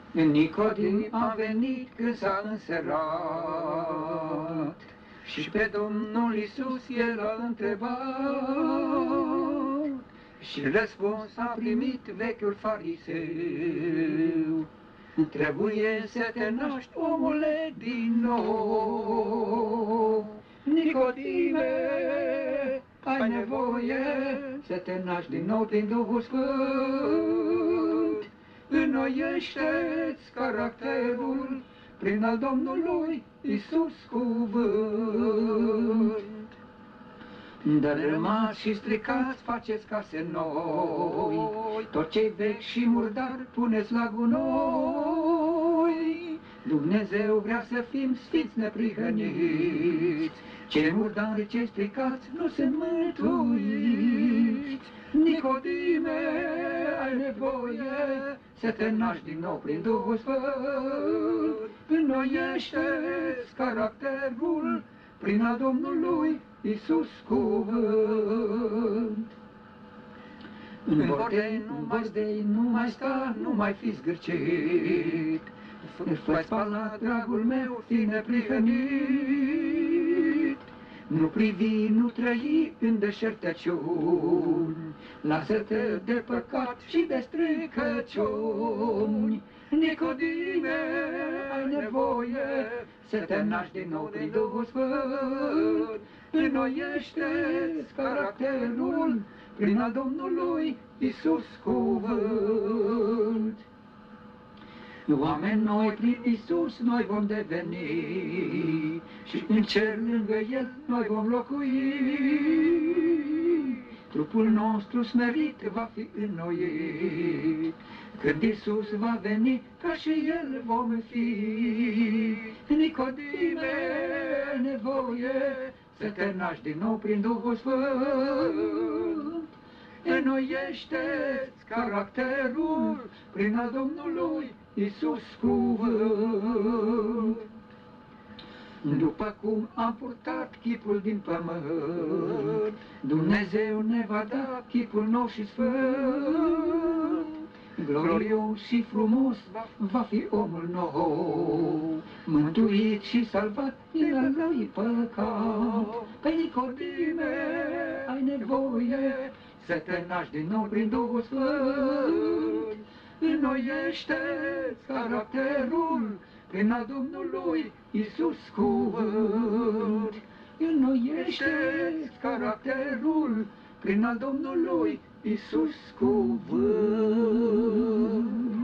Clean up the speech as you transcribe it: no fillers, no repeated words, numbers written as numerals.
Nicodim a venit când s-a înserat și pe Domnul Iisus el a întrebat și răspuns a primit vechiul fariseu. Trebuie să te naști, omule, din nou. Nicodime, ai nevoie să te naști din nou prin Duhul Sfânt. Înnoiește-ți caracterul prin al Domnului Iisus cuvânt. Dărâmați și stricați, faceți case noi, tot ce-i vechi și murdar puneți la gunoi. Dumnezeu vrea să fim sfinți neprihăniți, cei murdari, cei stricați nu sunt mântuiți. Nicodime, ai nevoie să te naști din nou prin Duhul Sfânt. Înnoiește-ți caracterul prin al Domnului Iisus cuvânt. În bordei nu mai sta, nu mai fi zgârcit, fă-ți palat, dragul meu, fi neprihănit. Nu privi, nu trăi în deșertăciuni, lasă-te de păcat și de stricăciuni. Nicodime, ai nevoie să te naști din nou prin Duhul Sfânt. Înnoiește-ți caracterul prin al Domnului Iisus cuvânt. Oameni noi prin Iisus noi vom deveni și în cer lângă El noi vom locui. Trupul nostru smerit va fi înnoit, când Iisus va veni, ca și El vom fi. Nicodime, nevoie să te naști din nou prin Duhul Sfânt. Înnoiește-ți caracterul prin al Domnului Iisus cuvânt. După cum am purtat chipul din pământ, Dumnezeu ne va da chipul nou și sfânt. Glorios și frumos va fi omul nou, mântuit și salvat din al lui păcat. Pe Nicodime, ai nevoie să te naști din nou prin Duhul Sfânt. Înnoiește-ți caracterul prin al Domnului Iisus cuvânt. Înnoiește-ți caracterul prin al Domnului Iisus cuvânt.